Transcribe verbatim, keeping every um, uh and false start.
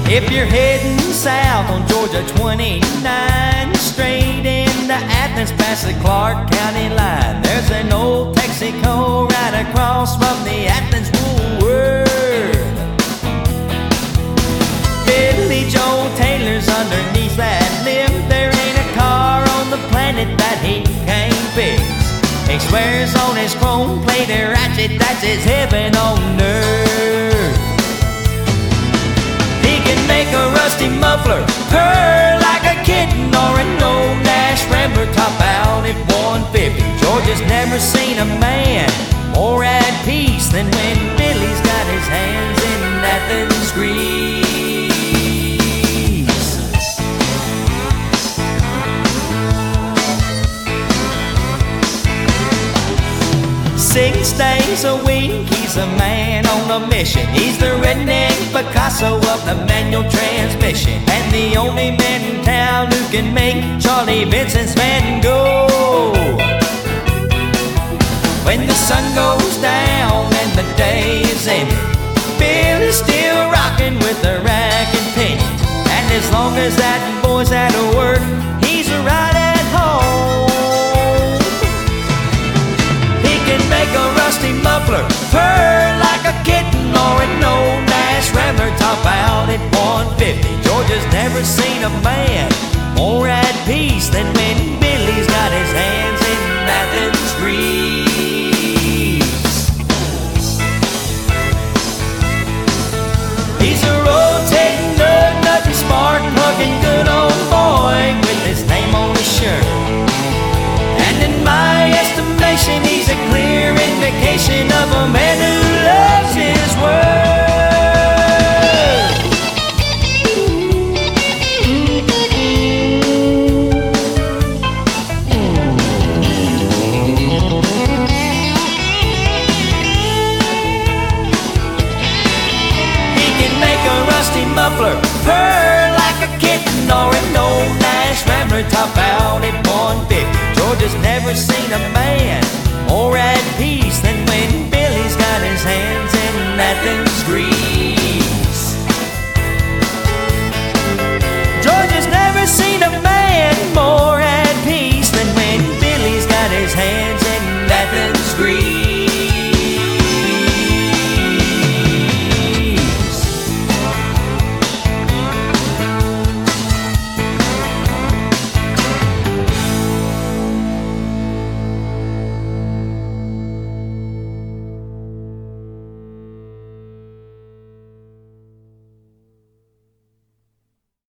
If you're heading south on Georgia twenty-nine, straight into Athens past the Clark County line, there's an old Texaco right across from the Athens Woolworth. Billy Joe Taylor's underneath that lift. There ain't a car on the planet that he can't fix. He swears on his chrome-plated ratchet that's his heaven on earth. He can make a rusty muffler purr like a kitten, or an old Nash Rambler top out at one fifty. Georgia's never seen a man more at peace than when Billy's got his hands in Athens grease. Six days a week, he's a man on a mission. He's the redneck Picasso of the manual transmission, and the only man in town who can make Charlie Vincent's Van Gogh. When the sun goes down and the day is ended, Bill is still rocking with the rack and penny. And as long as that boy's out of work, he's right at home. Make a rusty muffler purr like a kitten, or an old Nash Rambler top out at one fifty. Georgia's never seen a man more at peace than when Billy's got his hands in Athens grease. He's a rotating nut, nutty, spark plugging good old boy with his name on his shirt. And in my estimation, he's a clear indication of a man who loves his word. He can make a rusty muffler purr like a kitten, or an old Nash Rambler top out at one fifty. Georgia's never seen a man more at peace